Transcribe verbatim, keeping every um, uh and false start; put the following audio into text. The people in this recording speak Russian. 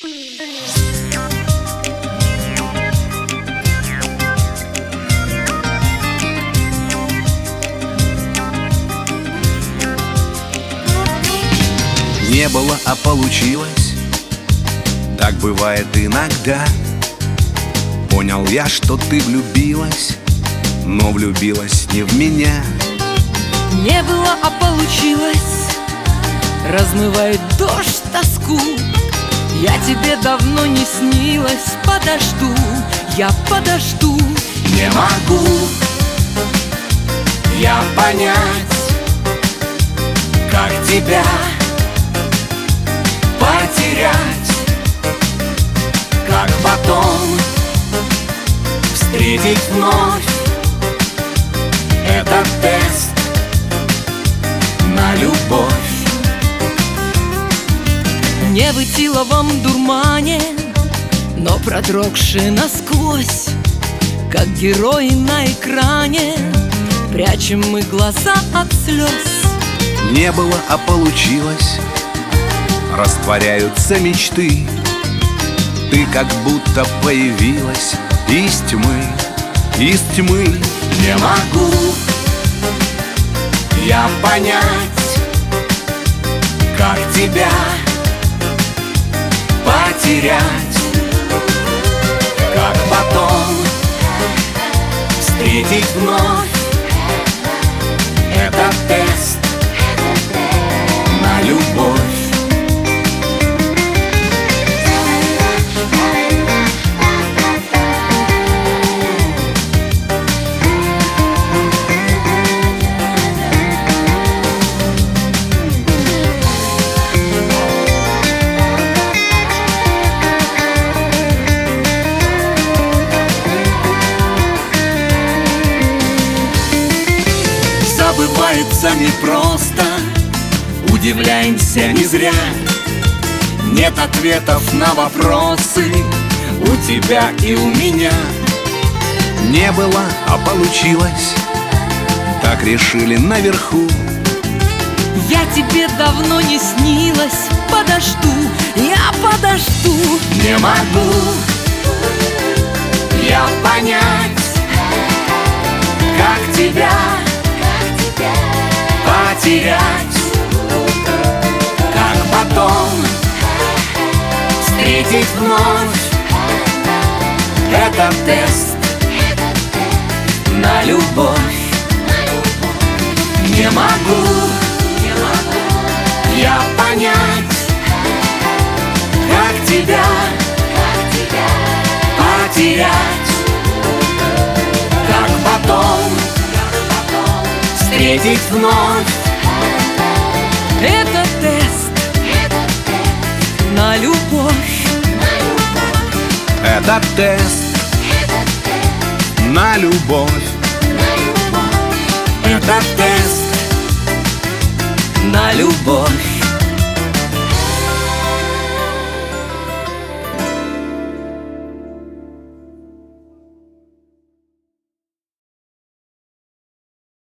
Не было, а получилось. Так бывает иногда. Понял я, что ты влюбилась, но влюбилась не в меня. Не было, а получилось. Размывает дождь тоску. Я тебе давно не снилась. Подожду, я подожду. Не могу я понять, как тебя потерять, как потом встретить вновь. Этот тест на любовь. Не в этиловом дурмане, но продрогшие насквозь, как герои на экране, прячем мы глаза от слез. Не было, а получилось. Растворяются мечты. Ты как будто появилась из тьмы, из тьмы. Не могу я понять, как тебя потерять, как потом встретить вновь. Этот тест на любовь. Забывается непросто, удивляемся не зря. Нет ответов на вопросы у тебя и у меня. Не было, а получилось. Так решили наверху. Я тебе давно не снилась. Подожду, я подожду. Не могу я понять, как тебя потерять, как потом встретить вновь. Это тест на любовь. Не могу я понять, как тебя потерять, как потом встретить вновь. Это тест на любовь. Это тест на любовь. Это тест на любовь.